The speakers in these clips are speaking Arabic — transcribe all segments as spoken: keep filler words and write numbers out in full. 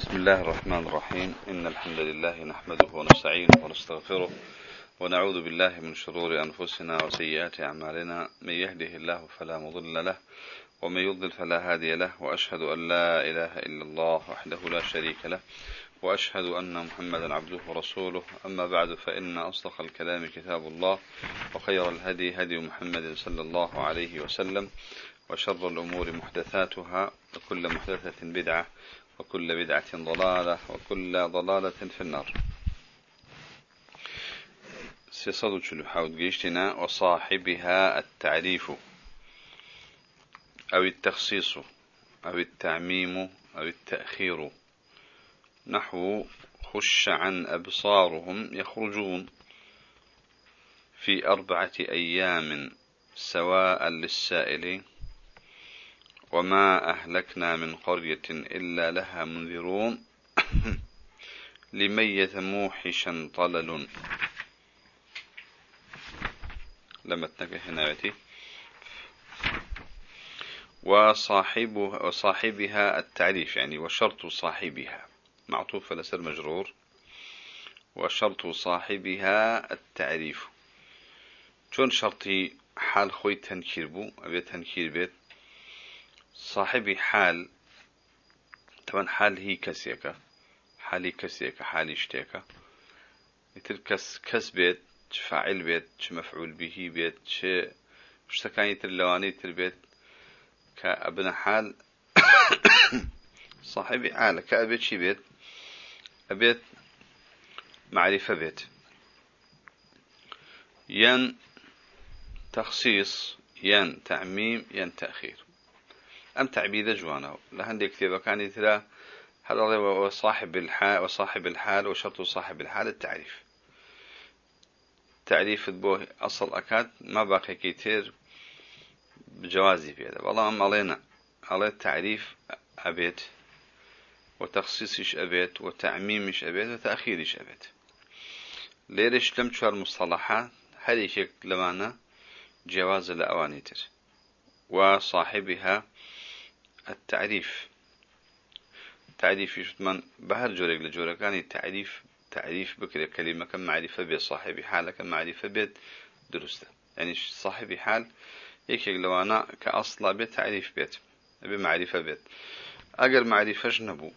بسم الله الرحمن الرحيم. إن الحمد لله نحمده ونستعينه ونستغفره ونعوذ بالله من شرور أنفسنا وسيئات أعمالنا. من يهده الله فلا مضل له ومن يضلل فلا هادي له، وأشهد أن لا إله إلا الله وحده لا شريك له، وأشهد أن محمدا عبده ورسوله. أما بعد، فإن أصدق الكلام كتاب الله، وخير الهدي هدي محمد صلى الله عليه وسلم، وشر الأمور محدثاتها، وكل محدثة بدعة، وكل بدعة ضلالة، وكل ضلالة في النار. سيصدق شلوحاوت جيشتنا وصاحبها التعريف أو التخصيص أو التعميم أو التأخير، نحو خش عن أبصارهم يخرجون في أربعة أيام سواء للسائل، وما أهلكنا من قرية إلا لها منذرون لميت موحشا طلل. لما تنكه ناوتي. وصاحبها, وصاحبها التعريف، يعني وشرط صاحبها معطوف على سر مجرور، وشرط صاحبها التعريف. شون شرطي حال خوي تنكير بو أبي تنكير بيت صاحبي حال، طبعا حال هي كسيكا، حالي كسيكا، حالي اشتيكا، يتركس كس بيت فاعل بيت مفعول به بيت شيء اشتكاني ترلواني تربيت كابن حال صاحبي حال كأبيت شي بيت أبيت معرفة بيت ين تخصيص ين تعميم ين تأخير. أم تعبيد جوانه لهندي كتابة كان ترى هذا وصاحب الحال وصاحب الحال وشرط صاحب الحال التعريف. تعريف بوه أصل أكاد ما باقي كتير بجوازي في هذا. والله أم علينا على التعريف أبيت، وتخصيصش أبيت، وتعميمش أبيت، وتأخيرش أبيت. ليش لم تشار مصطلحات هذه شيء لمانا جواز الأوانيتر. وصاحبها التعريف، تعريف يشتمن بهر جورك لجورك، يعني تعريف تعريف بكرة كلمة كم معرفة بيت صاحبي حال كم معرفة بيت درسته، يعني صاحبي حال هيك لو أنا كأصل بيت تعريف بيت بمعرفة بيت. أجر معرفة نبو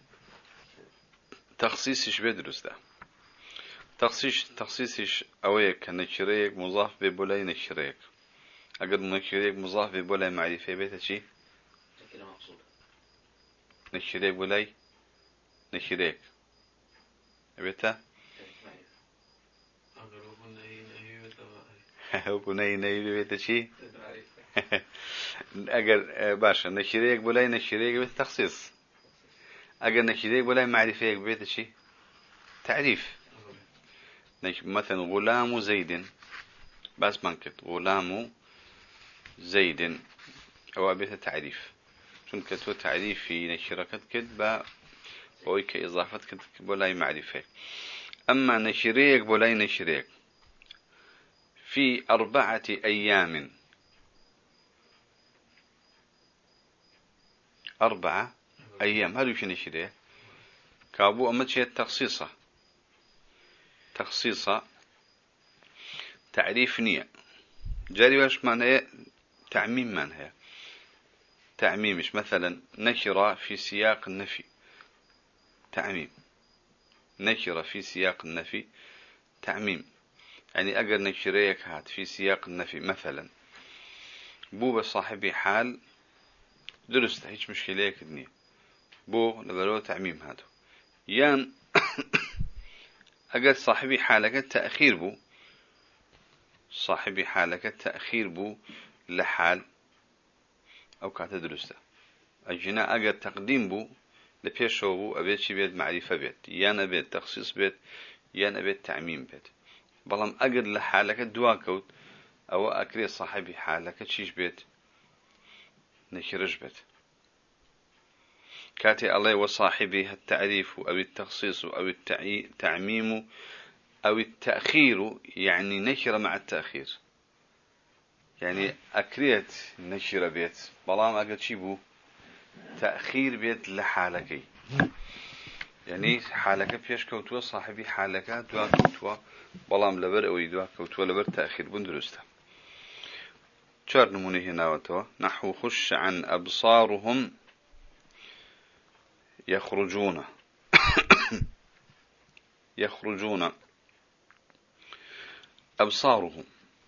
تخصيصش بيت درسته. تخصيص تخصيصش أويك نكريك مضاف ببولاي نكريك. أجر نكريك مضاف ببولاي معرفة بيت شيء نكريك بولاي نكريك بيتها وكناي ناي بيت شيء أجر باشا نكريك بولاي نكريك بيت تخصيص. أجر نكريك بولاي معرفة بيت شيء تعريف. مثلا غلام زيد بس منكت غلام زيد أو بيت تعريف، شون كتو تعريف في نشركت كتبة ويك إضافة كتب بولاي معرفة. أما نشريك بولاي نشريك في أربعة أيام، أربعة أيام هل يمكن نشريه كابو أمتشي التخصيصة تخصيصة تعريف نية جاري واش معناه تعميم معناه تعميمش. مثلا نكرة في سياق النفي تعميم، نكرة في سياق النفي تعميم، يعني أجر نكريك هات في سياق النفي مثلا بو بصاحبي حال درست هيك مشكلة كدني بو لبلو تعميم هذا. يان أجر صاحبي حالك التأخير بو صاحبي حالك التأخير بو لحال أو كانت درسته. أجنا أجر تقديم بو لبيشو بو أبيت شي بيت معرفة بيت، يان أبيت تخصيص بيت، يان أبيت تعميم بيت. بلام أجر لحالك دواكوت أو أكري صاحبي حالك تشيش بيت نكرج بيت. كاتي الله وصاحبه التعريف أو التخصيص أو التعميم أو التأخير، يعني نكرة مع التأخير، يعني أكريت نكرة بيت بلام أجر شي بو تأخير بيت لحالكي، يعني حالك فيش كوتوا صاحبي حالك دوا كوتوا بلام لبر أو يدوا كوتوا لبر تأخير بندرسته شار نمونه هنا وتوا نحو خش عن أبصارهم يخرجون يخرجون أبصارهم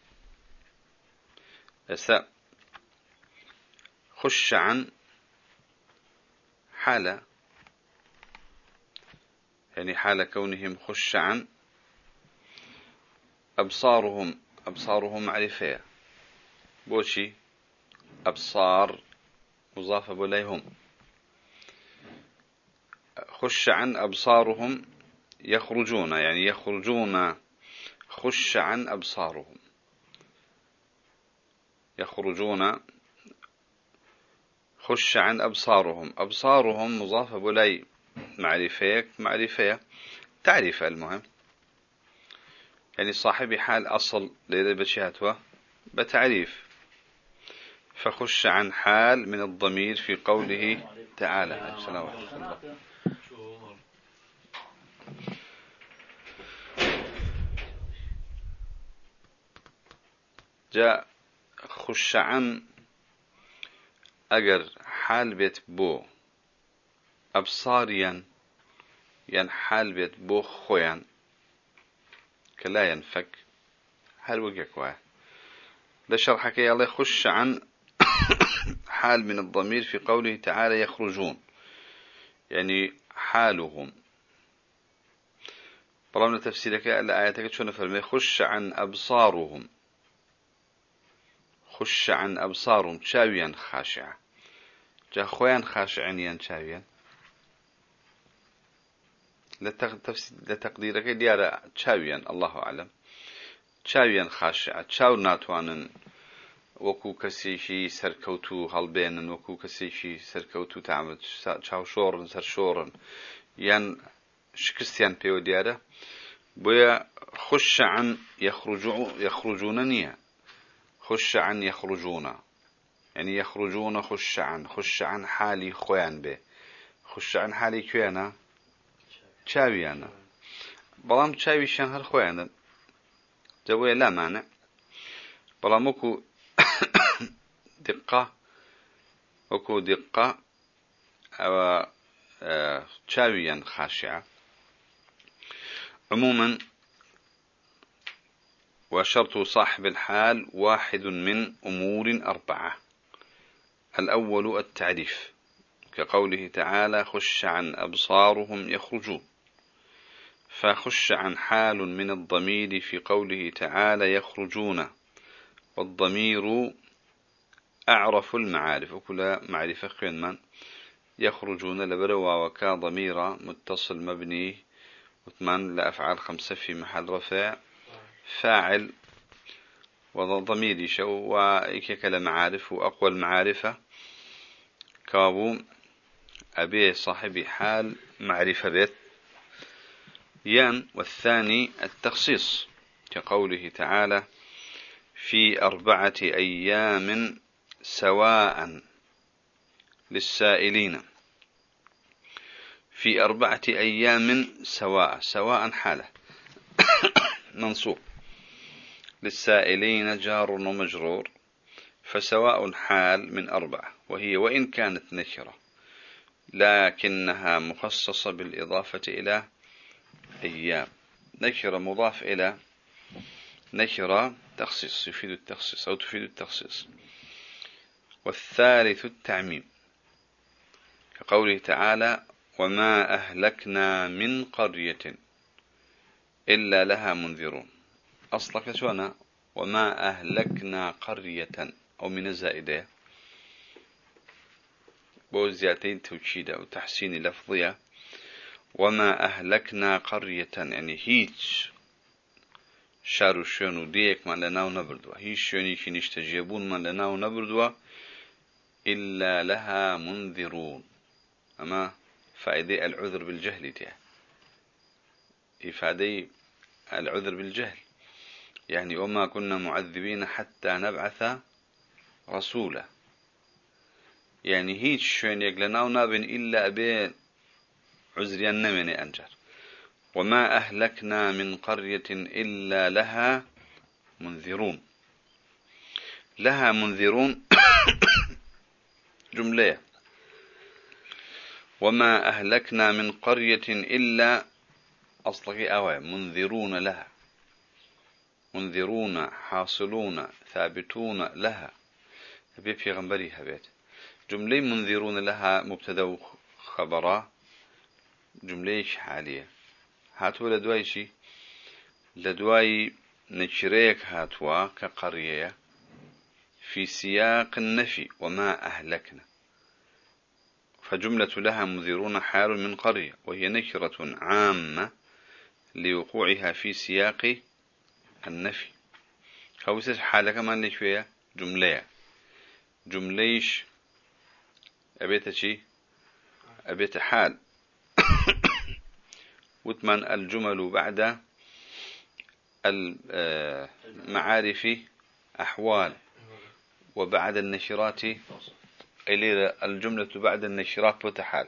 أسا خش عن حالة يعني حال كونهم خش عن أبصارهم أبصارهم معرفة بوشي أبصار مضافة بليهم خش عن أبصارهم يخرجون يعني يخرجون خش عن أبصارهم يخرجون خش عن أبصارهم أبصارهم مضافة بلي معرفة معرفة تعريف المهم يعني صاحب حال أصل لذا بشهاتها بتعريف فخش عن حال من الضمير في قوله تعالى السلام عليكم جاء خش عن أجر حال بيت بو أبصاريا ين حال بيت بو خويا كلا ينفك هل وجهك واه ده شرحك يا الله خش عن حال من الضمير في قوله تعالى يخرجون يعني حالهم برامنا تفسيرك الآياتك شو نفرمي خش عن أبصارهم خش عن أبصارهم شاويا خاشعة جا خويا خاشعين ين شاويا لتقديرك ديارة شاويا الله أعلم شاويا خاشعة شاو ناتوانن وكو كسيشي سركوتو هالبينن وكو كسيشي سركوتو تعمد شاو شورن سر شورن ين شكستيان بيو ديارة بويا خش عن يخرجون يخرجون نية خش عن يخرجون يعني يخرجون خش عن خش عن حالي خوان به خش عن حالي كوانا شاويانا بلام شاوي شان هر خوان جوية لا مانع بلام وكو دقة وكو دقة أو شاويا خاشعة عموما وشرط صاحب الحال واحد من أمور أربعة الأول التعريف كقوله تعالى خش عن أبصارهم يخرجون فخش عن حال من الضمير في قوله تعالى يخرجون والضمير أعرف المعارف وكل معرفة خين من يخرجون لبروا وكا ضمير متصل مبني وثمان لأفعال خمسة في محل رفع فاعل وضمير شو وإيكك لمعارف وأقوى المعارفة كابو أبي صاحب حال معرفة بيت ين والثاني التخصيص كقوله تعالى في أربعة أيام سواء للسائلين في أربعة أيام سواء سواء حالة منصوب للسائلين جار ومجرور فسواء حال من أربعة وهي وإن كانت نكرة لكنها مخصصة بالإضافة إلى أيام نكرة مضاف إلى نكرة تخصيص يفيد التخصيص أو تفيد التخصيص والثالث التعميم كقوله تعالى وما أهلكنا من قرية إلا لها منذرون أصلك شو أنا وما أهلكنا قرية أو من الزائدة بوزياتين توكيدة وتحسين لفظية وما أهلكنا قرية يعني هيج شارو شونو ديك من لناو نبردوا هيج شوني كي نشتجيبون من لناو نبردوا إلا لها منذرون أما فائدة العذر بالجهل تيه إفادة العذر بالجهل يعني وما كنا معذبين حتى نبعث رسولا يعني هيج شون يقلناو نابن إلا أبين عذريا نمني أنجر. وما أهلكنا من قرية إلا لها منذرون. لها منذرون جملة. وما أهلكنا من قرية إلا أصلك أوى منذرون لها، منذرون حاصلون ثابتون لها. هبي في غنبري هبيت جملة منذرون لها مبتدا خبرا، جملة حالية هاتوا لدواي شي لدواي نشريك هاتوا كقرية في سياق النفي وما أهلكنا، فجملة لها منذرون حال من قرية وهي نكرة عامة لوقوعها في سياق النفي. خوسش حالة كمان ليش فيها جملة جمليش أبيت شي أبيت حال وثمن الجمل بعد المعارف أحوال وبعد النشرات إلى الجملة بعد النشرات وتحال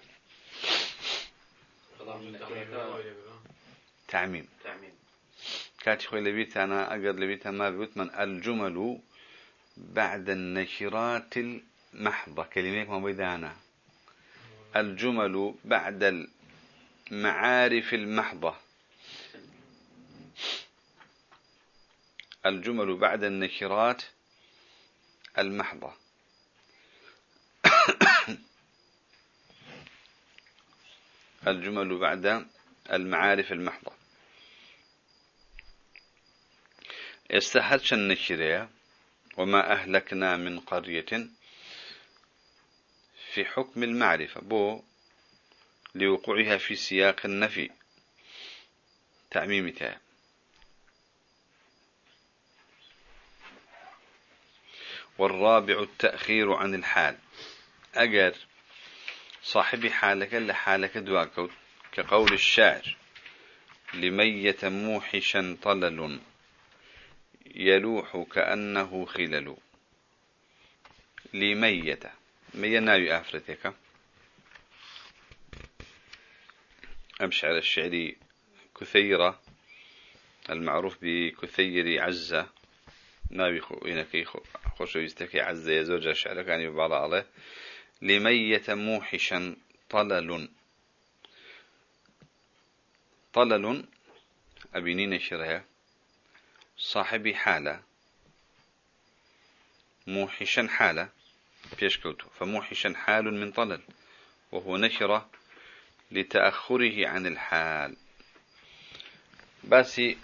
تعميم كاتي خوي لبيت أنا أقدر لبيت ما بيوتمن الجمل بعد النشرات المحضة كلمة ما بيدانا الجمل بعد المعارف المحضة الجمل بعد النشرات المحضة الجمل بعد المعارف المحضة استحدش النشرية وما أهلكنا من قرية في حكم المعرفة بو لوقوعها في سياق النفي تعميمتها. والرابع التأخير عن الحال أجر صاحب حالك لحالك دواكوت كقول الشاعر لمية موحشا طلل يلوح كأنه خلل. لمية مية ناوي أفرتك أمشعر الشعري كثيرة المعروف بكثير عزة ناوي إنك خوش يستكي عزة يزوج الشعر كان يبعض عليه. لمية موحشا طلل طلل أبينين شرها صاحبي حالة موحشا حالة بيشكوته فموحشا حال من طلل وهو نشرة لتأخره عن الحال. باسي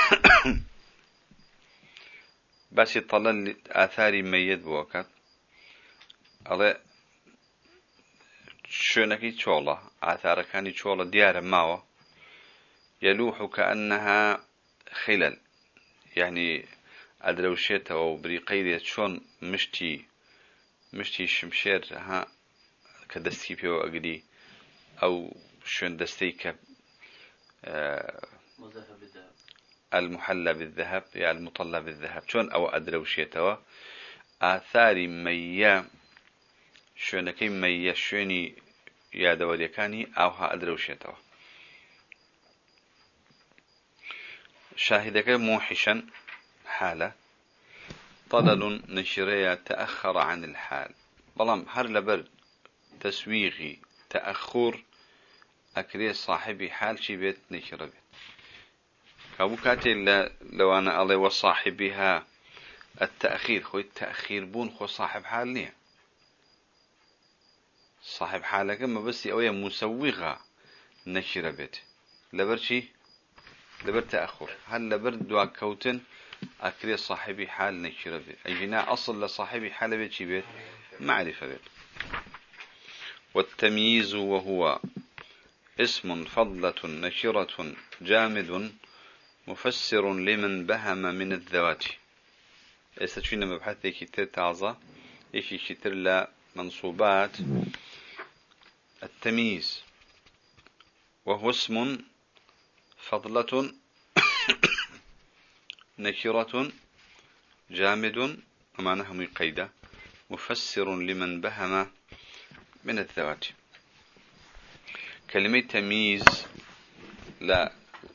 باسي طلل آثاري ميت بوكات على شونكي تشولا آثار كاني تشولا ديار ماوة يلوح كأنها خلل يعني أدروشيته وبريقيدة شون مشتي مشتي شمشير ها كدستي بيو أقدي أو شون دستيك آه المحلى بالذهب يعني المطلى بالذهب شون أو أدروشيته آثاري ميا شونكي ميا شوني يا دوليكاني أو ها أدروشيته. شاهدك موحشا حالة طلل نشرية تأخر عن الحال بلام هر لبر تسويغي تأخر أكري صاحبي حال شي بيت نشر بيت كابو كاتي لو أنا الله وصاحبها التأخير خو التأخير بون خو صاحب حال نية صاحب حالك ما بس أويا مسوغة نشر بيت لبر شي لبر تأخر هل لبر دوا كوتن أكري صاحبي حال نشر بيت أجناء أصل لصاحبي حال بيت شي بيت معرفة بيت. والتمييز وهو اسم فضلة نشرة جامد مفسر لمن بهم من الذوات. استشفينا مبحث كتير تعظى إيشي كتير لمنصوبات التمييز وهو اسم فضلة نكرة جامد ومعناها مقيدة مفسر لمن بهم من الذوات. كلمة تمييز لا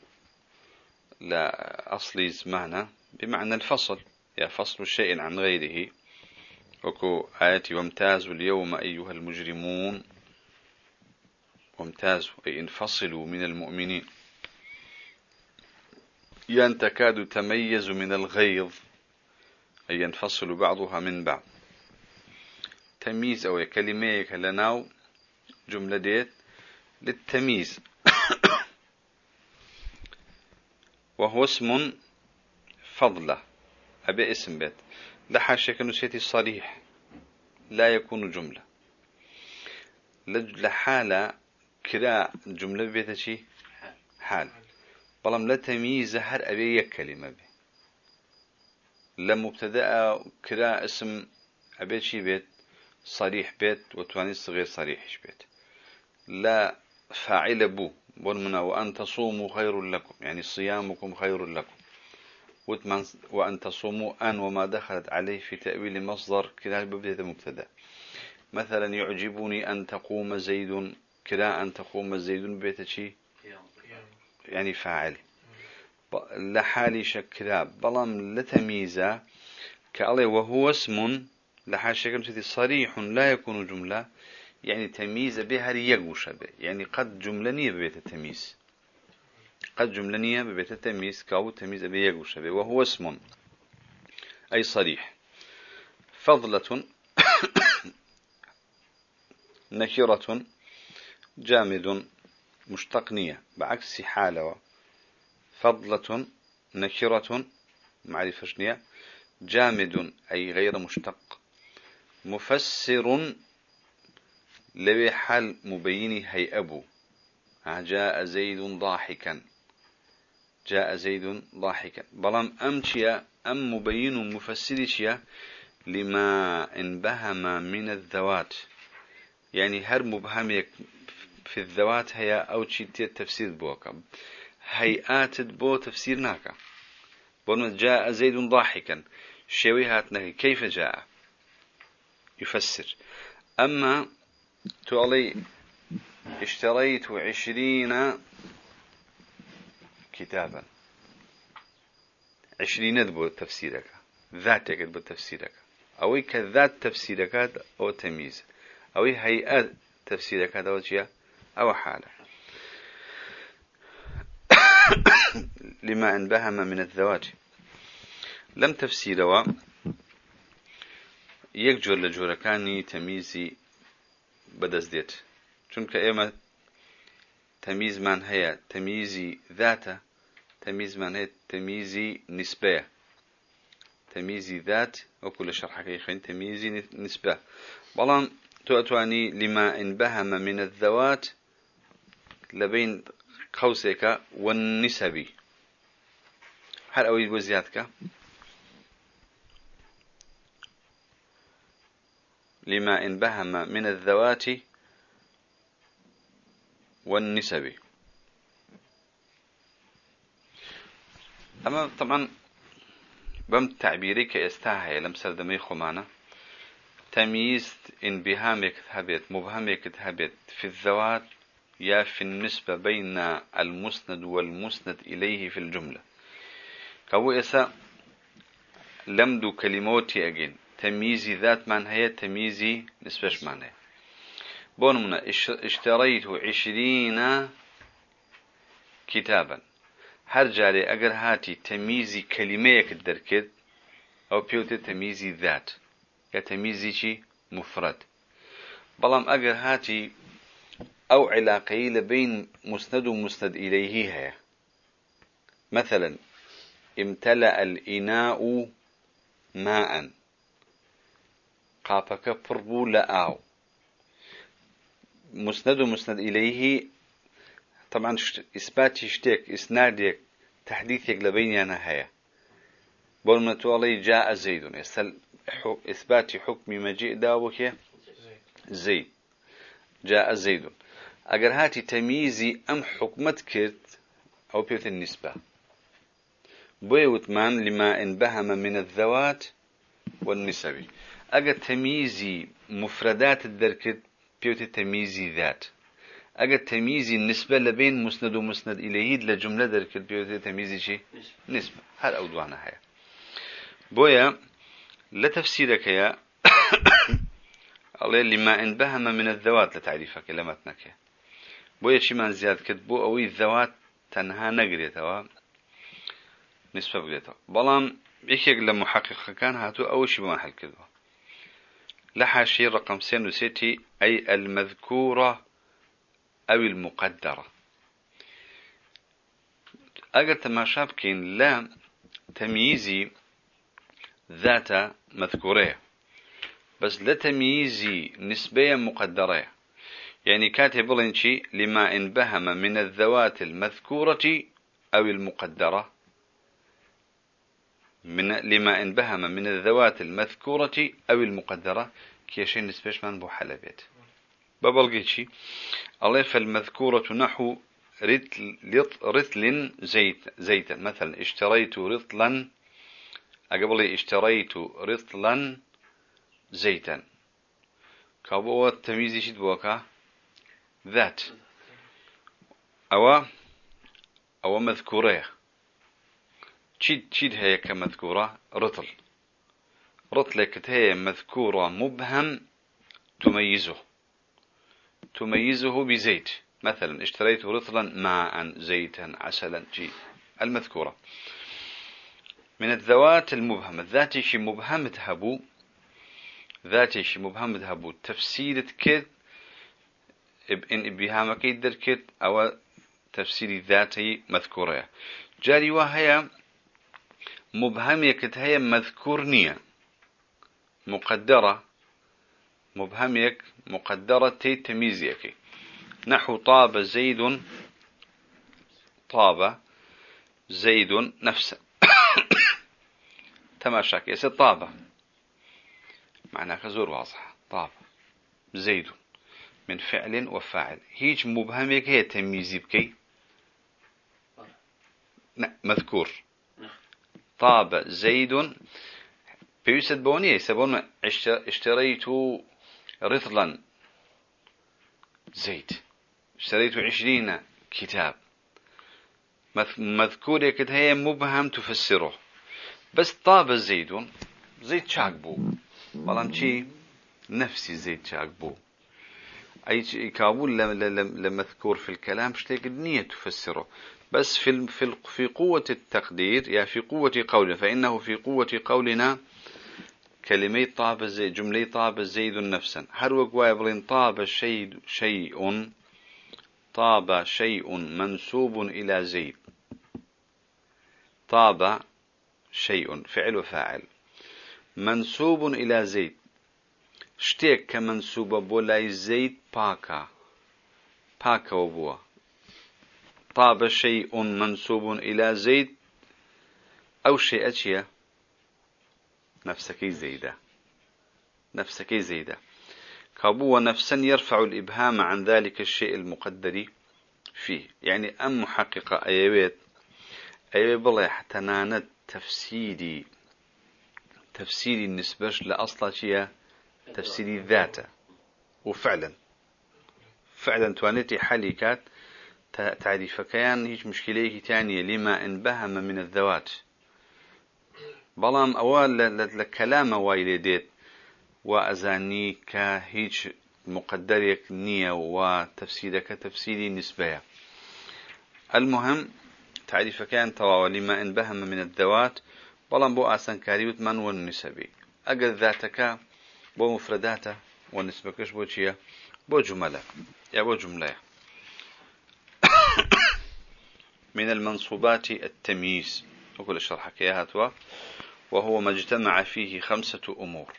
لا أصلي معنى بمعنى الفصل، يا فصل الشيء عن غيره. وكو آياتي وامتازوا اليوم أيها المجرمون، وامتازوا أي انفصلوا من المؤمنين. ين تكاد تميز من الغيظ أي ينفصل بعضها من بعض. تمييز أو كلمة كلناو جملة ديت للتمييز. وهو اسم فضلة أبي اسم بيت لحاشة كنسيتي صريح لا يكون جملة لحالة كراء جملة بيتها شي حال بلام لا تمييز هر أبي يك كلمة بي لمبتدأ كراء اسم أبي شي بيت صريح بيت وتواني صغير صريح بيت. لا فاعل بو بون وأن تصوموا خير لكم يعني صيامكم خير لكم. وأن تصوموا أن وما دخلت عليه في تأويل مصدر كلا ببدأ مبتدأ. مثلا يعجبني أن تقوم زيد كلا أن تقوم زيد ببيت شي يعني فاعل لحالي شكلا بلام لتمييزا كالله وهو اسم لحال شكل صريح لا يكون جملة يعني تمييز بها يقوش به يعني قد جملنية ببيت التمييز قد جملنية ببيت التمييز كاو تمييز به يقوش به. وهو اسم أي صريح فضلة نكرة جامد مشتقنية بعكس حالة فضلة نكرة معرفة شنية جامد أي غير مشتق مفسر لبي حال مبين هي أبو جاء زيد ضاحكا جاء زيد ضاحكا بلام أمشيا أم مبين مفسرشيا لما انبهم من الذوات يعني هر مبهم في الذوات هي أو شيء تفسير بوكا هيئات بو تفسير ناكا بون جاء زيد ضاحكا شويهات نهي كيف جاء يفسر. أما تقولي اشتريت عشرين كتابا عشرين دبو تفسيرك ذاتك دبو تفسيرك أو كذات تفسيرك أو تمييز أو هيئات تفسيرك أو جيا أو حالة لما انبهم من الذوات لم تفسيروا يكجر لجوركاني تمييزي بدزديت چونك ايما تمييز من هي تمييزي ذاته تمييز من هي تمييزي نسبة تمييزي ذات وكل شرح كيخين تمييزي نسبة بلان تؤتواني لما انبهم من الذوات لبين قوسك والنسبي هل أويد وزيادك لما انبهم من الذوات والنسب. أما طبعا بم تعبيري كاستاهي لم سردمي خمانة تمييز انبهامك ثابت مبهمك ثابت في الذوات يا في النسبة بين المسند والمسند إليه في الجملة كو إسا لمدو كلماتي أجين تمييزي ذات من هي تمييزي نسبش معنى بونمنا اشتريت عشرين كتابا هر جاري اگر هاتي تمييزي كلمة كدركت او بيوتي تمييزي ذات يا تمييزي شي مفرد بلام اگر هاتي او علاقة بين مسند ومسند اليه هي مثلا امتلأ الإناء ماء قافك فربو لآو مسند ومسند إليه طبعا إثبات يشتك إسنادك تحديثك لبين نهاية بولنا تولي جاء زيد يستل إثبات حكم مجيء داوك زيد جاء زيد أجر هاتي تمييزي أم حكمت كرت أو بيوت النسبة بيوت من لما انبهم من الذوات والنسب أجر تمييزي مفردات الدركت بيوت تمييزي ذات أجد تمييزي النسبة لبين مسند ومسند إليه لجملة ذلك البيوت تمييزي شيء نسبة هل أودوانا هيا بويا لا تفسيرك يا الله لما انبهم من الذوات لتعريفك لمتنك بويا شي من زياد كتبو أو الذوات تنها نقريتها نسبة بقريتها بلان يكيق لمحقق كان هاتو أول شي بما حل كتبه لحاشي رقم سين وستي أي المذكورة أو المقدرة أجل تماشى بكين لا تمييزي ذات مذكورية بس لا تمييزي نسبية مقدرة يعني كاتب لنشي لما انبهم من الذوات المذكورة أو المقدرة من لما انبهم من الذوات المذكورة أو المقدرة كيشين نسبيش من بو حلبيت ببلغيتشي الله فالمذكورة نحو رتل, رتل زيت زيتا مثلا اشتريت رطلا قبل اشتريت رطلا زيتا كابو التمييز شد بوكا ذات أو أو مذكورة شد شد هي كمذكورة رطل رطلك هي مذكورة مبهم تميزه تميزه بزيت مثلا اشتريت رطلا ماء زيتا عسلا جي المذكورة من الذوات المبهمة ذاتي شي مبهم تهبو ذاتي شي مبهم تهبو تفسير كد إن إبهامك يدر كد أو تفسير ذاتي مذكورة جاري وهي مبهمة كد هي مذكورنية مقدرة مبهمة مقدرة تمييزيك نحو طاب زيد طاب زيد نفسه تماشاك يا سيد طاب معناه كزور واضح طاب زيد من فعل وفاعل هيج مبهمك هي تمييزي بكي مذكور طاب زيد بيوسد بوني سبون اشتريت رطلا زيد اشتريت عشرين كتاب مذكور يكد هي مبهم تفسره بس طاب زيد زيد شاكبو بلام شي نفسي زيد شاكبو أي كابول لمذكور في الكلام شتيك النية تفسره بس في في في قوة التقدير يا في قوة قولنا فإنه في قوة قولنا كلمة طاب زيد جملة طاب زيد نفسا هر وقوابلين طاب شيء شيء طاب شيء منسوب إلى زيد طاب شيء فعل وفاعل منسوب إلى زيد شتيك كمنسوب بولاي زيد باكا باكا وبوا طاب شيء منسوب إلى زيد أو شيء أشياء نفسك زيدة نفسك زيدة كابو نفسا يرفع الإبهام عن ذلك الشيء المقدر فيه يعني أم محققة أيوات أيوات بالله حتى ناند تفسيري تفسيري النسبة لأصلا شيء تفسيري ذاته وفعلا فعلا توانيتي حاليكات تعريف كيان هيج مشكلة تانية لما انبهم من الذوات بلام أول لكلام وايلديت وأزاني كهيج مقدرك نية وتفسيرك تفسيري نسبية المهم تعريف كان توا لما انبهم من الذوات بلام بو أسان كاريوت من والنسبي أجل ذاتك بو مفرداته والنسبكش بو شيء بو جملة يا بو جملة من المنصوبات التمييز وكل الشرح كيهاتوا وهو ما اجتمع فيه خمسة أمور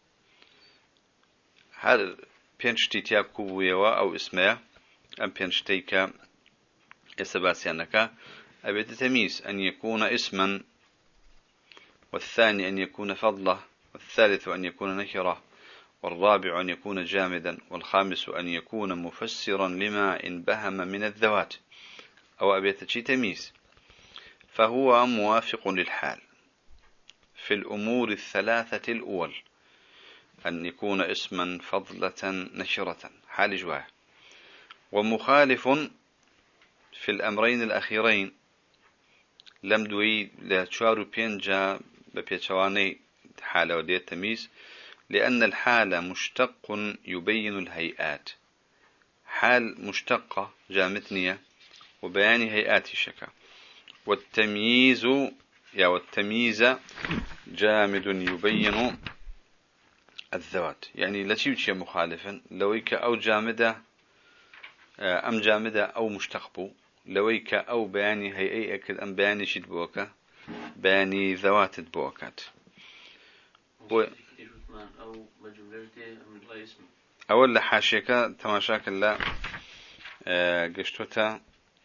هل بينشتي تياكو أو اسمه أم بينشتيك يسباسيانك أبي تمييز أن يكون اسما والثاني أن يكون فضله والثالث أن يكون نكرة والرابع أن يكون جامدا والخامس أن يكون مفسرا لما انبهم من الذوات أو أبي تمييز فهو موافق للحال في الأمور الثلاثة الأول أن يكون اسما فضلة نشرة حال جواه ومخالف في الأمرين الأخيرين لم دوي لتشارو بينجا ببيتشواني حالة ودي التمييز، لأن الحال مشتق يبين الهيئات. حال مشتقة جامتنية وبيان هيئات الشكا، والتمييز يا والتمييز جامد يبين الذوات. يعني لا شيء مخالفا لويك أو جامدة أم جامدة أو مشتقبو لويك أو بياني هيئي أكد أم بياني شد بوكا بياني ذوات بوكات و... أو أول حاشيك تماشاك الله قشتوتا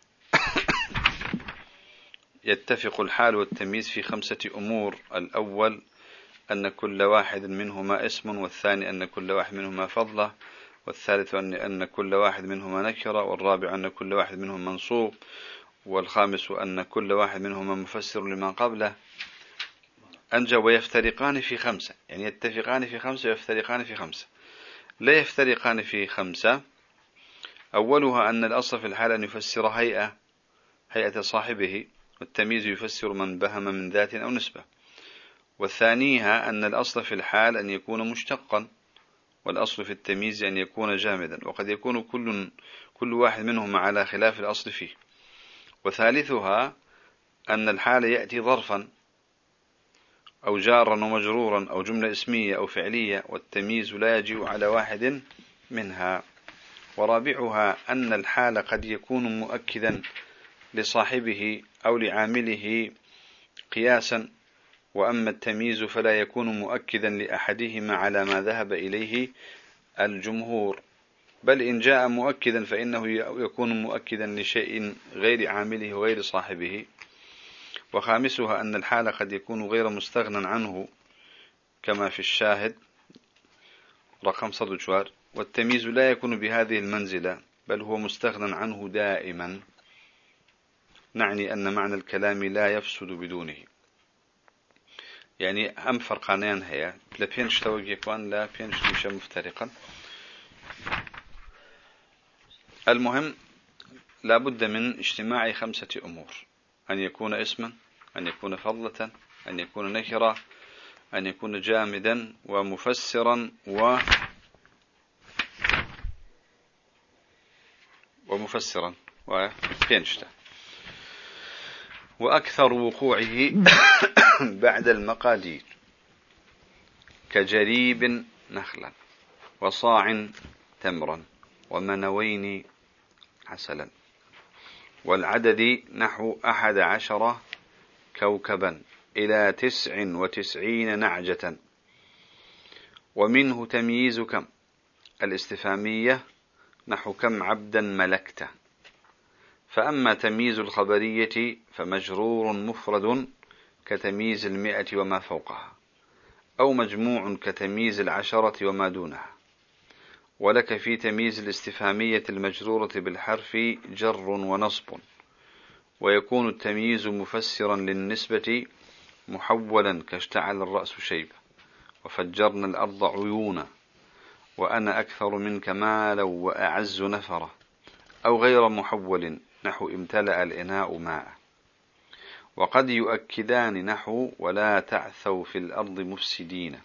يتفق الحال والتمييز في خمسة أمور. الأول أن كل واحد منهما اسم، والثاني أن كل واحد منهما فضلة، والثالث أن أن كل واحد منهما نكرة، والرابع أن كل واحد منهم منصوب، والخامس أن كل واحد منهما مفسر لما قبله. أنجى ويفترقان في خمسة، يعني يتفقان في خمسة ويفترقان في خمسة. لا يفترقان في خمسة. أولها أن الأصل في الحال أن يفسر هيئة هيئة صاحبه، والتمييز يفسر من بهم من ذات أو نسبة. والثانيها أن الأصل في الحال أن يكون مشتقا، والأصل في التمييز أن يكون جامدا، وقد يكون كل كل واحد منهما على خلاف الأصل فيه. وثالثها أن الحال يأتي ظرفا أو جارا ومجرورا أو جملة اسمية أو فعلية، والتمييز لا يجيء على واحد منها. ورابعها أن الحال قد يكون مؤكدا لصاحبه أو لعامله قياسا، وأما التمييز فلا يكون مؤكدا لأحدهما على ما ذهب إليه الجمهور، بل إن جاء مؤكدا فإنه يكون مؤكدا لشيء غير عامله وغير صاحبه. وخامسها أن الحال قد يكون غير مستغنى عنه كما في الشاهد رقم صدوشوار، والتمييز لا يكون بهذه المنزلة بل هو مستغنى عنه دائما. نعني أن معنى الكلام لا يفسد بدونه. يعني أم فرقانيان هي لا بينش توقي يكون لا بينش مش مفترقا. المهم لا بد من اجتماع خمسة أمور: أن يكون اسما، أن يكون فضلة، أن يكون نكرة، أن يكون جامدا ومفسرا و ومفسرا وبينشتا. وأكثر وقوعه بعد المقادير كجريب نخلا، وصاع تمرا، ومنوين عسلا، والعدد نحو أحد عشر كوكبا إلى تسع وتسعين نعجة. ومنه تمييز كم الاستفهامية نحو كم عبدا ملكته. فأما تمييز الخبرية فمجرور مفرد كتمييز المئة وما فوقها، أو مجموع كتمييز العشرة وما دونها. ولك في تمييز الاستفهامية المجرورة بالحرف جر ونصب، ويكون التمييز مفسرا للنسبة محولا كاشتعل الرأس شيبة، وفجرنا الأرض عيونا، وأنا أكثر منك مالا وأعز نفرا، أو غير محول نحو امتلأ الإناء ماء. وقد يؤكدان نحو ولا تعثوا في الأرض مفسدين.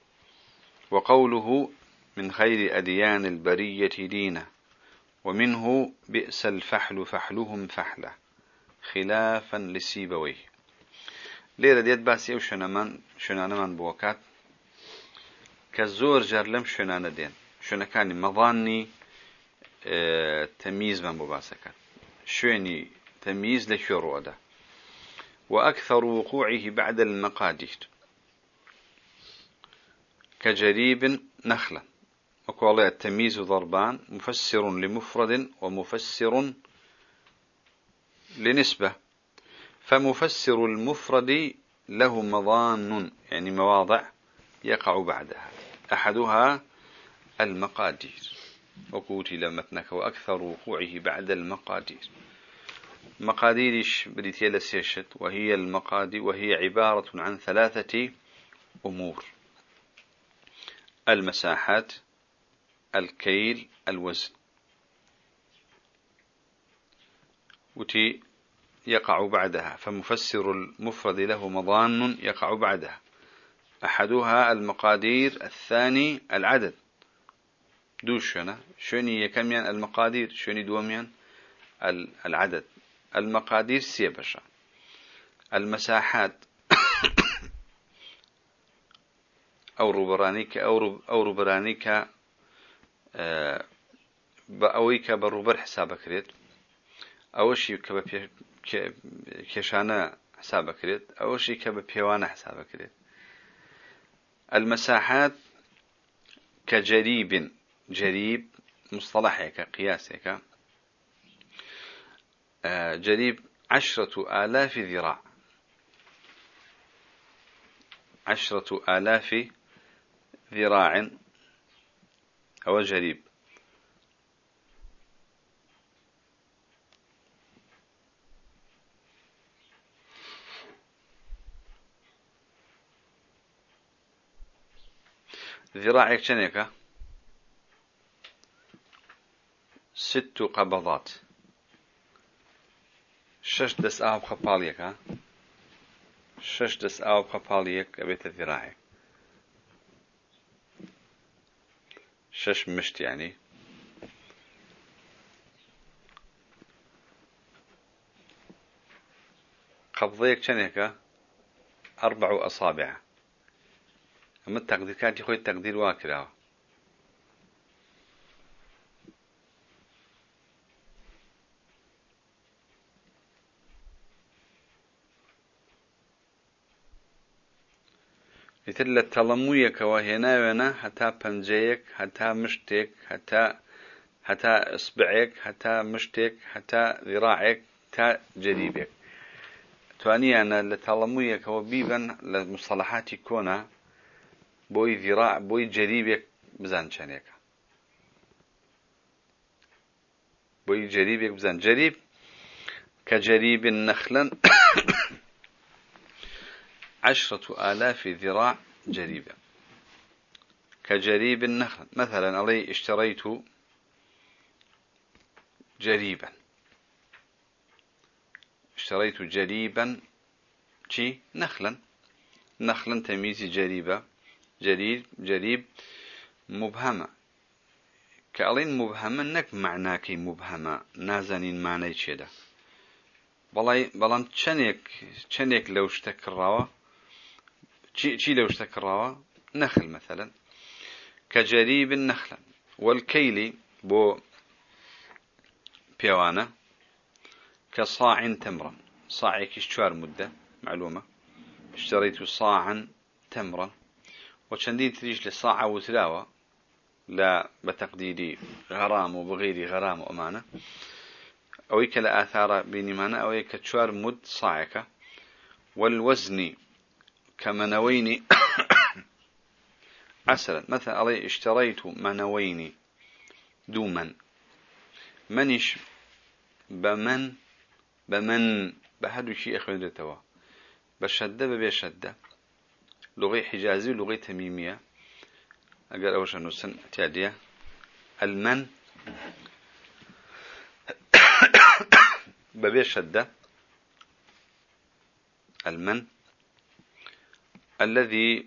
وقوله من خير أديان البرية دينا. ومنه بئس الفحل فحلهم فحلة خلافا لسيبويه. ليرة ديت باسي أو شنمان شنانمان بوكات كالزور جار لم شنان دين شنكاني مظاني اه تمييز من بباسكات شويني تمييز لشورو أدا. وأكثر وقوعه بعد المقادير كجريب نخلة. وقال التمييز ضربان: مفسر لمفرد ومفسر لنسبة. فمفسر المفرد له مظان، يعني مواضع يقع بعدها، أحدها المقادير. وقوتي لمتنك وأكثر وقوعه بعد المقادير. مقاديرش بديتيلا سيشت وهي المقادير، وهي عبارة عن ثلاثة أمور: المساحات، الكيل، الوزن. وتي يقع بعدها، فمفسر المفرد له مضان يقع بعدها، أحدها المقادير، الثاني العدد. دوشنا شوني يكميان المقادير، شوني دوميان العدد. المقادير سيبشا، المساحات أو روبرانيك أو أو روبرانيك أه بأويك بروبر حسابك ريت، أول شيء كب كشانة حسابك ريت، أول شيء كب بيوانة حسابك ريت. المساحات كجريب، جريب مصطلح هيك قياس هيك. أه جريب عشرة آلاف ذراع، عشرة آلاف ذراع أو جريب. ذراعك شنيك ست قبضات، شش دس آب خباليك، ها شش دس آب خباليك أبيت ذراعك، شش مشت يعني. قبضيك شنيك أربع أصابع. أما التقدير كانت يخوي التقدير واكرا. مثل التلمويك وهنا وهنا حتى بنجيك، حتى مشتك، حتى حتى إصبعك، حتى مشتك، حتى ذراعك، حتى جريبك. تواني أنا التلمويك وبيبا لمصطلحات كونا بوي ذراع بوي جريبك بزان شانيك، بوي جريبك بزان. جريب كجريب نخلا عشرة آلاف ذراع جريبة، كجريب النخل. مثلا علي اشتريت جريبا، اشتريت جريبا شي نخلا، نخلا تمييز جريبة، جريب جريب مبهمة. كألين مبهمة نك معناكي مبهمة نازنين معنى شيدا. بلاي بلان شنيك شنيك لو اشتكراوا شي شي لو اشتكراوا نخل مثلا، كجريب النخل. والكيل بو بيوانا كصاع تمرا، صاع كشوار مدة معلومة. اشتريت صاعا تمرا، وشندين تريش للصاع وتلاوة لا بتقديري غرام وبغيري غرام وأمانة، أو يك لآثار بيني مانا، أو يك كشوار مد صاعك. والوزن كمنوين عسلا. مثلا علي اشتريت منوين دوما، منش بمن بمن بهدو شيء أخذ توا بشدة ببيشدة، لغة حجازي ولغة تميمية. أقول أول شيء نسن تعدية المن ببيشدة، المن الذي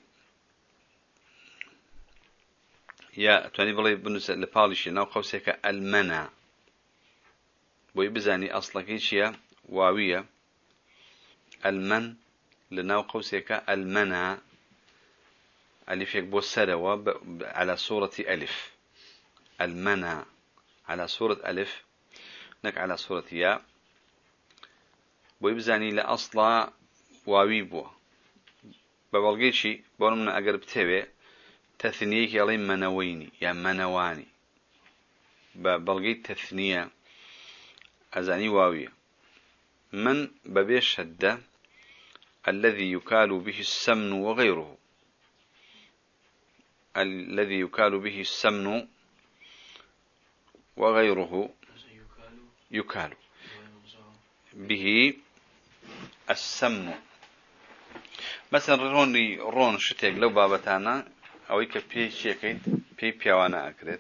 يا تاني بلي بنس لباليش ناو قوسك المنع بوي بزاني أصلك إيشيا واوية. المن لناو قوسك المنع، ألف يكبو السروا على صورة ألف، المنع على صورة ألف، نك على صورة ياء. بوي بزاني لأصلا واوي بوا ببلغيشي بونمنا أقرب تبي تثنيك يلي منويني يا منواني، ببلغيت تثنية أزاني واوية. من ببيش شدة الذي يكال به السمن وغيره، الذي يكال به السمن وغيره، يكال به السمن. مثلا روني رون شتيك لو بابتانا أو يك بي شيكيت بي بيوانا أكرت.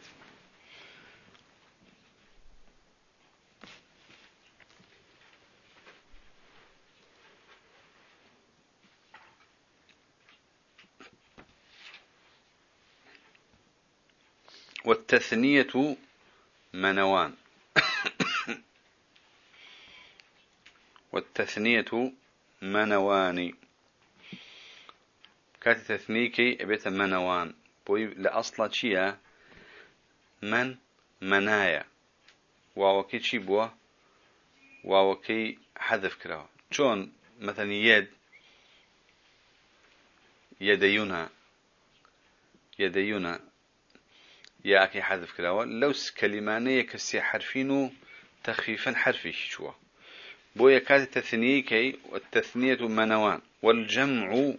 والتثنية منوان والتثنية منوان كات تثنيكي بيت منوان بوي لأصلا شيا من منايا واوكي شي بوا واوكي حذف كراوة شون مثلا يد يدينا يدينا يا أكي حذف كراوة لو كلمانية كسي حرفينو تخفيفا حرفي شوا بويا كات تثنيكي والتثنية منوان والجمع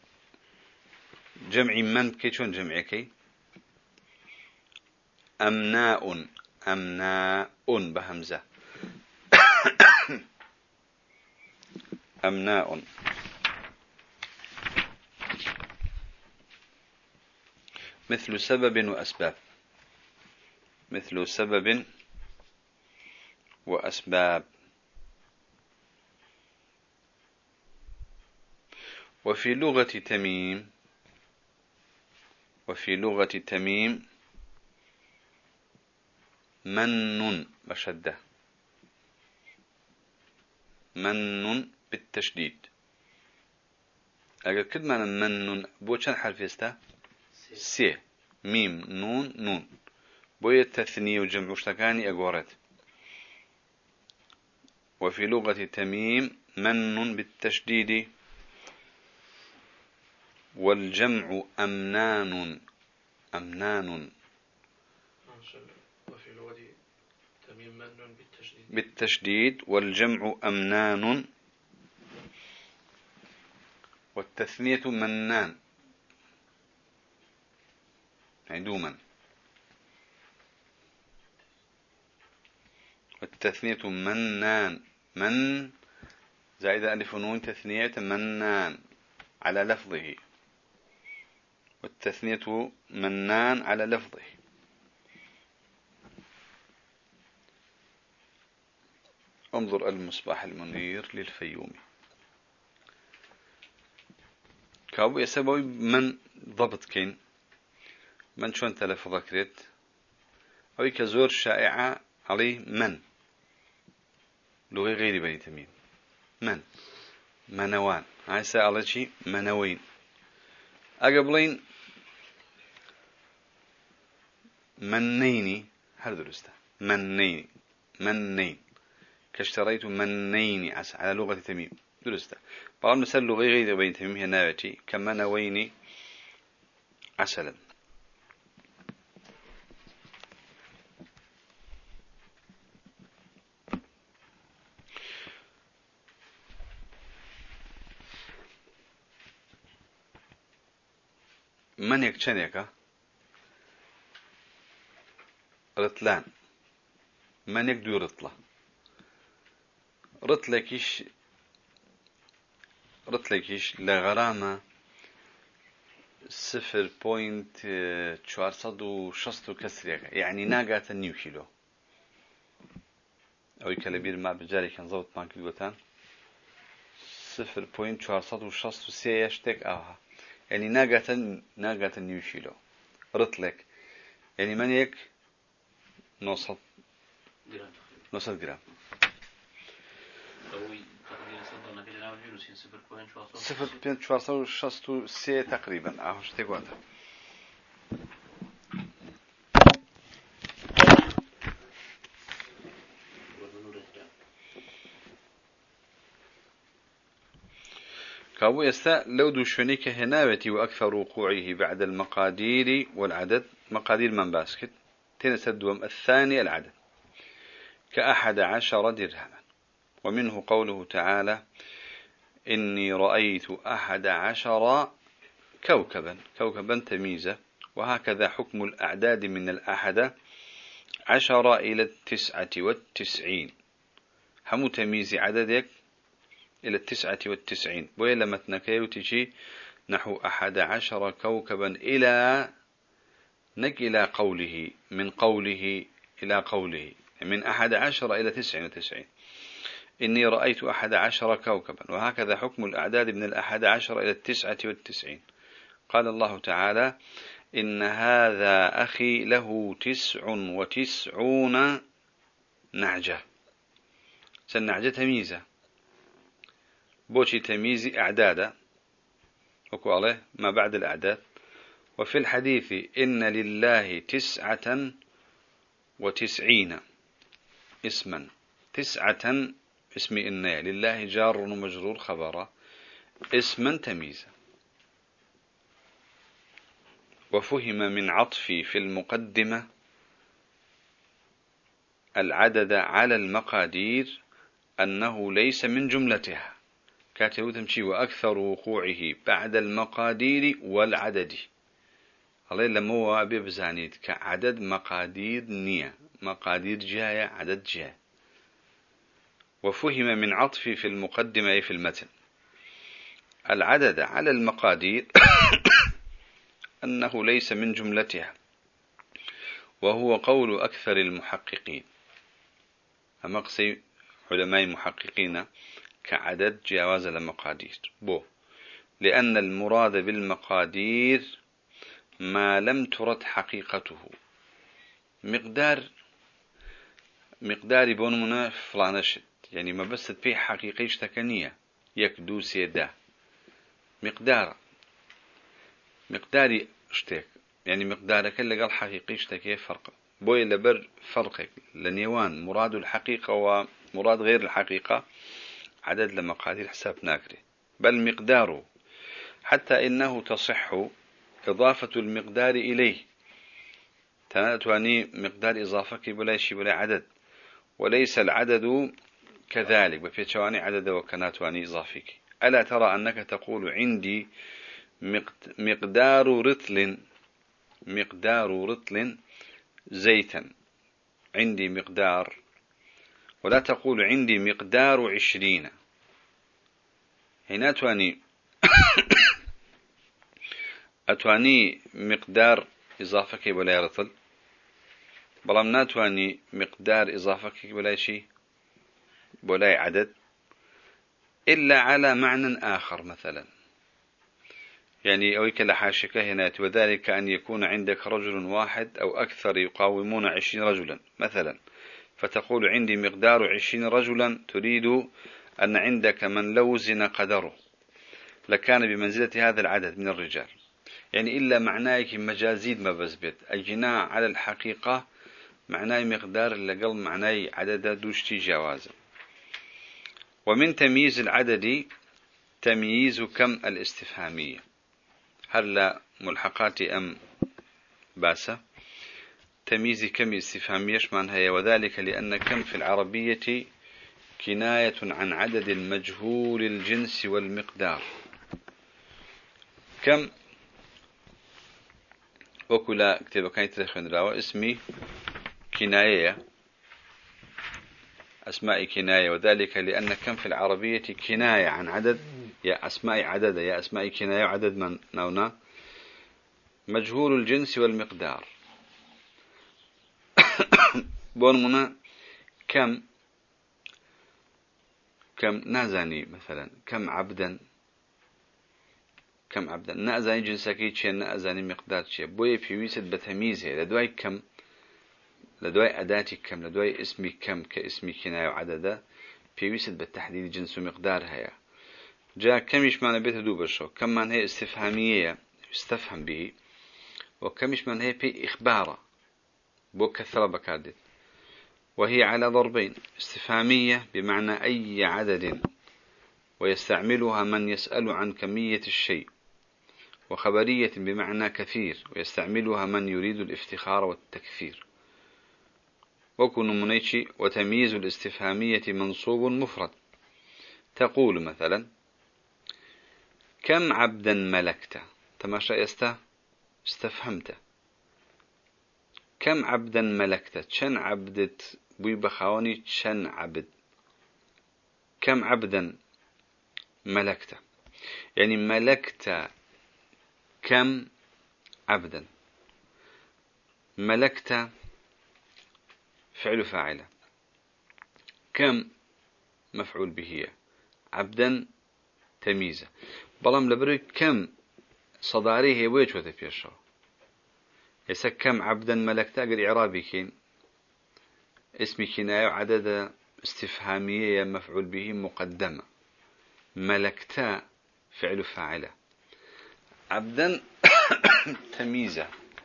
جمع من كي شون جمع كي أمناء أمناء بهمزة أمناء مثل سبب وأسباب مثل سبب وأسباب وفي لغة تميم وفي لغة تميم من بشدة من بالتشديد أقول كد معنى من بو كان حرف يستا سي ميم نون نون بو التثنية وجمع وشتكاني أقورت وفي لغة تميم من بالتشديد والجمع أمنان أمنان وفي لغة تميم من بالتشديد بالتشديد والجمع أمنان والتثنية منان عدوما والتثنية منان من زائد ألف ونون تثنية منان على لفظه والتثنية منان على لفظه انظر المصباح المنير للفيومي كابو يسبوي من ضبط كين من شون تلفظ كريت أو كزور شائعة عليه من لغة غير بني تميم من منوان هاي سألت شي منوين أقبلين منيني هل درسته منيني منين كاشتريت منيني عسى على لغة تميم درسته بعض مثل لغة غير بني تميم هي نابتي كمنوين عسلا من يكشنيك رتلان من يكدو رتلة رتلكيش رتلكيش لغرامة صفر بوينت شوارصد وشستو كسرية يعني ناقات نيو كيلو أو كالبير ما بجاري كان ضبط ما كيلوتان صفر بوينت شوارصد وشستو سياشتك أوها يعني ناقات ناقات نيو كيلو رتلك يعني من يك نصد جرام نصد جرام صفر بوينت شوارصد وشستو سي تقريبا أهو شتيقواتا كابو يستا لو دوشونيك هناوتي وأكثر وقوعه بعد المقادير والعدد مقادير من باسكت تنسدوم الثاني العدد كأحد عشر درهما ومنه قوله تعالى إني رأيت أحد عشر كوكبا كوكبا تمييزة وهكذا حكم الأعداد من الأحد عشر إلى التسعة والتسعين هم تمييز عددك إلى التسعة والتسعين وإلى متنكي وتجي نحو أحد عشر كوكبا إلى نك إلى قوله من قوله إلى قوله من أحد عشر إلى تسع وتسعين إني رأيت أحد عشر كوكبا وهكذا حكم الأعداد من الأحد عشر إلى التسعة والتسعين قال الله تعالى إن هذا أخي له تسع وتسعون نعجة. سنعجة تمييزة، بوشي تمييز أعداد وكو عليه ما بعد الأعداد. وفي الحديث إن لله تسعة وتسعين اسما. تسعة اسم إن، لله جار ومجرور خبره، اسما تمييزا. وفهم من عطفي في المقدمة العدد على المقادير أنه ليس من جملتها، كاتبو تمشي وأكثر وقوعه بعد المقادير والعدد. الله لما هو أبي بزانيد كعدد مقادير نية، مقادير جاية عدد جاي. وفهم من عطفي في المقدمة أي في المتن العدد على المقادير أنه ليس من جملتها، وهو قول أكثر المحققين. أمقصي علماء المحققين كعدد جواز المقادير بو، لأن المراد بالمقادير ما لم ترد حقيقته. مقدار مقدار بونمنا فلانشت، يعني ما بس في حقيقي اشتكنية يكدو سيدا مقدار مقداري اشتك، يعني مقدارك اللي قال حقيقي اشتكي فرق بوي لبر فرقك لنيوان مراد الحقيقة ومراد غير الحقيقة عدد لمقادير حساب ناكري، بل مقداره. حتى إنه تصح إضافة المقدار إليه، تناتواني مقدار إضافك بلا شي بلا عدد، وليس العدد كذلك بفيتشواني عدد وكناتواني إضافك. ألا ترى أنك تقول عندي مقدار رطل مقدار رطل زيتا، عندي مقدار، ولا تقول عندي مقدار عشرين. هنا أتواني أتواني مقدار إضافك بلا رطل، بلام ناتواني مقدار إضافك بلا شيء بلا عدد، إلا على معنى آخر. مثلا يعني أويك لحاشك هنا، وذلك أن يكون عندك رجل واحد أو أكثر يقاومون عشرين رجلا مثلا، فتقول عندي مقدار عشرين رجلا، تريد أن عندك من لو زن قدره لكان بمنزلة هذا العدد من الرجال. يعني إلا معناك مجازيد ما بزبط الجناء على الحقيقة، معناه مقدار اللي قل معناه عدد دوشتي جوازا. ومن تمييز العدد تمييز كم الاستفهامية. هل ملحقات أم باسة؟ تمييز كم الاستفهامية معناها هي، وذلك لأن كم في العربية كناية عن عدد المجهول الجنس والمقدار. كم وكلا كتابة كانت ترخين راوة اسمي كناية، أسماء كناية، وذلك لأن كم في العربية كناية عن عدد، يا أسماء عدد يا أسماء كناية عدد من نونا مجهول الجنس والمقدار. بونمنا كم كم نازاني مثلا كم عبدا كم عبدا نازاني جنسكي شيء نازاني مقدار شيء بوي في ويسد بتمييزه لدواي كم لدواي أداتي كم لدواي اسمي كم كاسمي كناية وعددا في ويسد بالتحديد جنس ومقدار هيا. جاء كمش معنى بيت دوبر شو، كم معنى هي استفهامية يستفهم به، وكمش معنى هي في إخبارة بو كثرة بكادت. وهي على ضربين: استفهامية بمعنى أي عدد ويستعملها من يسأل عن كمية الشيء، وخبرية بمعنى كثير ويستعملها من يريد الافتخار والتكثير. وكن منيشي وتمييز الاستفهامية منصوب مفرد، تقول مثلا كم عبدا ملكت، تماشى يستا استفهمت كم عبدا ملكت، شن عبدت بوي بخاوني شن عبد، كم عبدا ملكت يعني ملكت كم عبدا، ملكت فعل فاعل، كم مفعول به، عبدا تمييزه. بلام لبري كم صداري هي ويش وتفيشوا إذا كم عبدا ملكتا قل إعرابي كين اسم كناية عدد استفهامية مفعول به مقدمة ملكتا فعل فاعلة عبدا تمييزة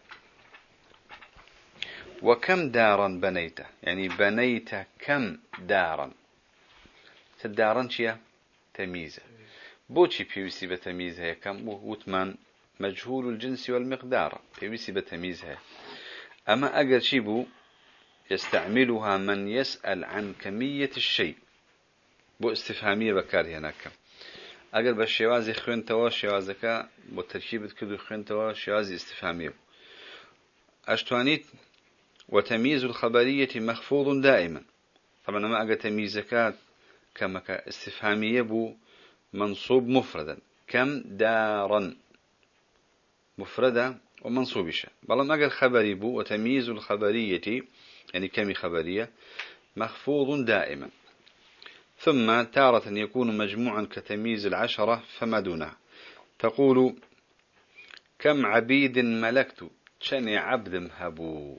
وكم دارا بنيت يعني بنيت كم دارا تدارا شيا تمييزة بوشي بيوسي بتمييزها كم وثمان مجهول الجنس والمقدار بيوسي بتمييزها أما أجر شيبو يستعملها من يسأل عن كمية الشيء بو استفهامية بكار هناك أجر بالشوازي خوين توا شوازك بالتركيب كدو خوين توا شوازي استفهامية أشتوانيت وتمييز الخبرية مخفوض دائما طبعا ما أجر تمييزك كما استفهامية بو منصوب مفردا كم دارا مفردة ومنصوبشة بل ما أجر خبري بو وتمييز الخبرية يعني كم خبرية مخفوض دائما ثم تارة يكون مجموعا كتمييز العشرة فما دونها تقول كم عبيد ملكت شني عبد مهبو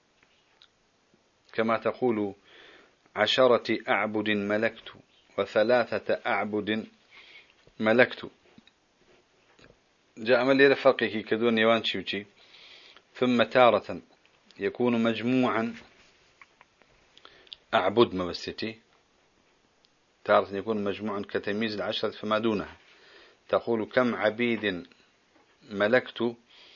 كما تقول عشرة أعبد ملكت وثلاثة أعبد ملكت جاء ملي رفقه كدون يوان شيوتي ثم تارة يكون مجموعا أعبد مبستي تارة يكون مجموعا كتمييز العشرة فما دونها تقول كم عبيد ملكت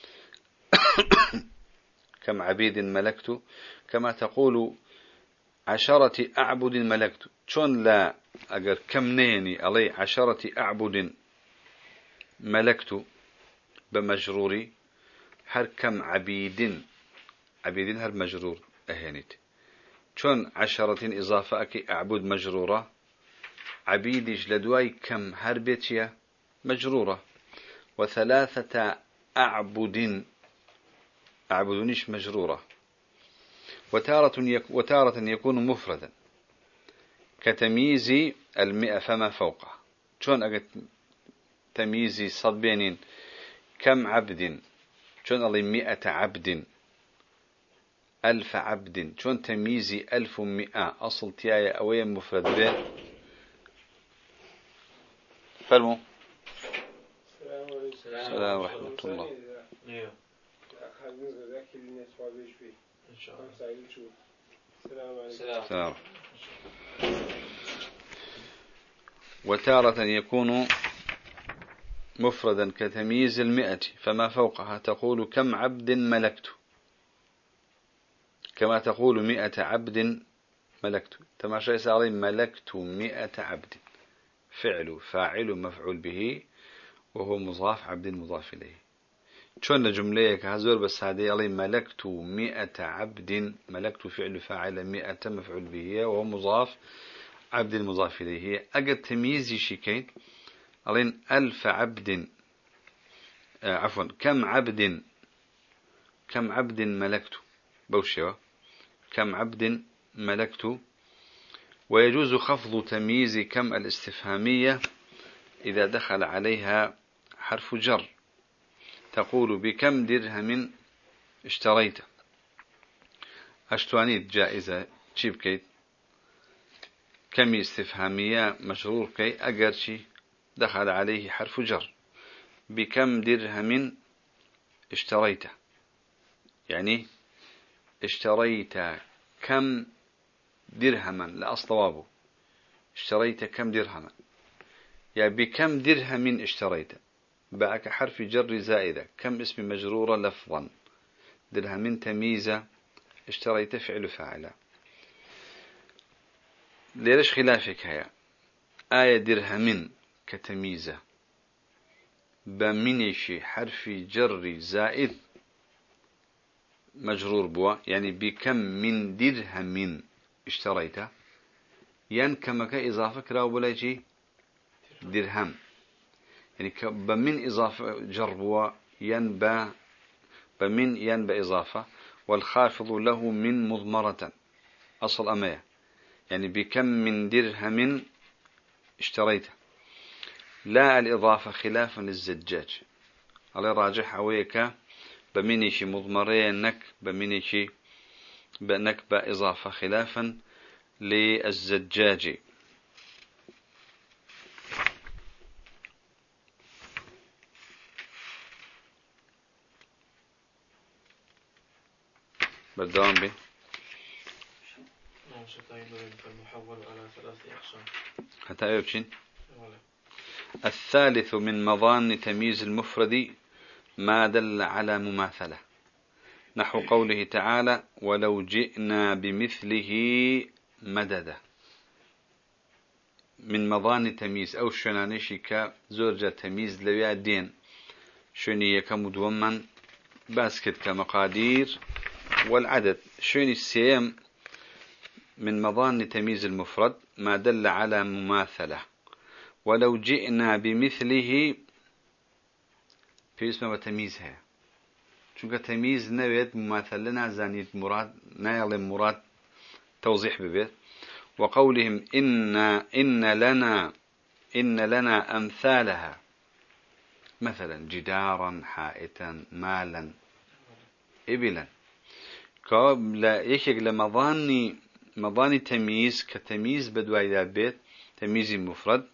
كم عبيد ملكت كما تقول عشرة أعبد ملكت شون لا أجر كم نيني علي عشرة أعبد ملكت بمجروري هر كم عبيد عبيد هر مجرور أهنت شون عشرة إضافة أكي أعبد مجرورة عبيدش لدواي كم هر بيتيا مجرورة وثلاثة أعبد أعبدنيش مجرورة وتارة, يك وتارة يكون مفردا كتمييز المئة فما فوقه شون أجد تمييز صدبين كم عبد شون الله مئة عبد ألف عبد شون تمييز ألف ومئة أصل تيايا أويا مفرد به فرمو السلام ورحمة الله السلام. وتارة يكون مفردا كتمييز المئة فما فوقها تقول كم عبد ملكت كما تقول مئة عبد ملكت تماشي ساري ملكت مئة عبد فعل فاعل مفعول به وهو مضاف عبد مضاف إليه شون جملة كهزور بس هذه علي ملكت مئة عبد ملكت فعل فاعل مئة مفعول به وهو مضاف عبد مضاف إليه أجد تمييز شيكين علين ألف عبد آه عفوا كم عبد كم عبد ملكت بوشوا كم عبد ملكت ويجوز خفض تمييز كم الاستفهامية إذا دخل عليها حرف جر تقول بكم درهم اشتريت أشتوانيت جائزة شيب كيت كم استفهامية مشرور كي أجرشي دخل عليه حرف جر بكم درهم اشتريت يعني اشتريت كم درهما لأصطوابه اشتريت كم درهما يعني بكم درهم اشتريت باك حرف جر زائدة كم اسم مجرورة لفظا درهم تمييزة اشتريت فعل فاعل ليش خلافك هيا آية درهم كتمييزة بمنشي حرف جر زائد مجرور بوا يعني بكم من درهم اشتريته ين كما كإضافة كراو بلاجي درهم يعني بمن إضافة جربوا ينبى بمن ينبى إضافة والخافض له من مضمرة أصل أمية يعني بكم من درهم اشتريته لا الإضافة خلافا للزجاج على راجح أويك بمينيشي مضمرية نك بمينيشي بنك بإضافة خلافا للزجاجي. بالدوام به المحول على ثلاث أقسام حتى يبشن. الثالث من مظان تمييز المفرد ما دل على مماثلة، نحو قوله تعالى ولو جئنا بمثله مددا. من مظان تمييز أو شنانيشي كزوجة تمييز لويا دين شني يكم دوما باسكت كمقادير والعدد. شني السيم من مظان تمييز المفرد ما دل على مماثلة. ولو جئنا بمثله في اسم تمييزها شنك تمييز نويت مماثلنا زانيت مراد نايل مراد توضيح ببيت. وقولهم إن إن لنا إن لنا أمثالها مثلا جدارا حائطا مالا إبلا لا يشك لمظاني مظاني تمييز كتمييز بدواي بيت تمييز مفرد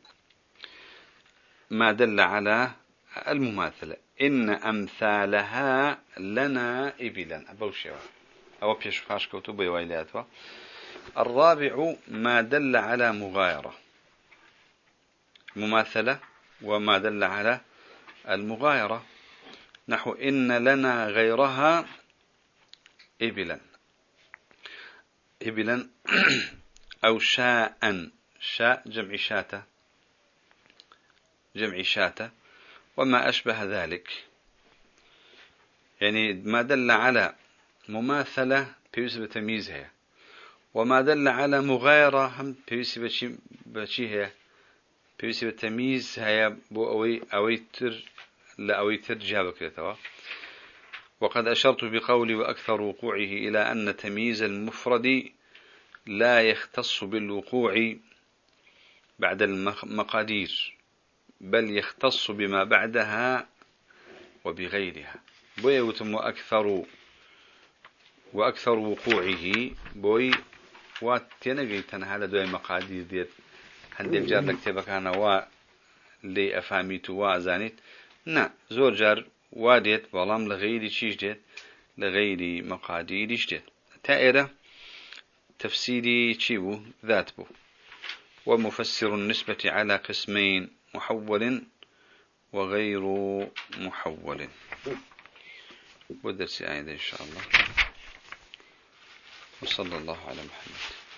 ما دل على المماثلة. إن أمثالها لنا إبلا أبوشوا أو بيش خاش كتب ويلاتوا. الرابع ما دل على مغايرة مماثلة وما دل على المغايرة، نحو إن لنا غيرها إبلا إبلا أو شاء شاء جمع شاة جمع شاة وما أشبه ذلك. يعني ما دل على مماثلة بيوسف تمييزها وما دل على مغايرة هم بيوسف بشي بشيها بيوسف التمييز هي بو أوي أويتر لا أويتر جابك لتوا. وقد أشرت بقولي وأكثر وقوعه إلى أن تمييز المفرد لا يختص بالوقوع بعد المقادير بل يختص بما بعدها وبغيرها. بوي وتم أكثر وأكثر وقوعه بوي واتينجيتنا هذا دوي مقادير ديت هندي بجار لكتبك أنا وا لي أفهميت وازانيت نا زور جار واديت بلام لغيري شيش ديت لغيري مقادير ديت تائرة تفسيري تشيبو ذات بو. ومفسر النسبة على قسمين محول وغير محول. ودرس آية إن شاء الله. وصلى الله على محمد.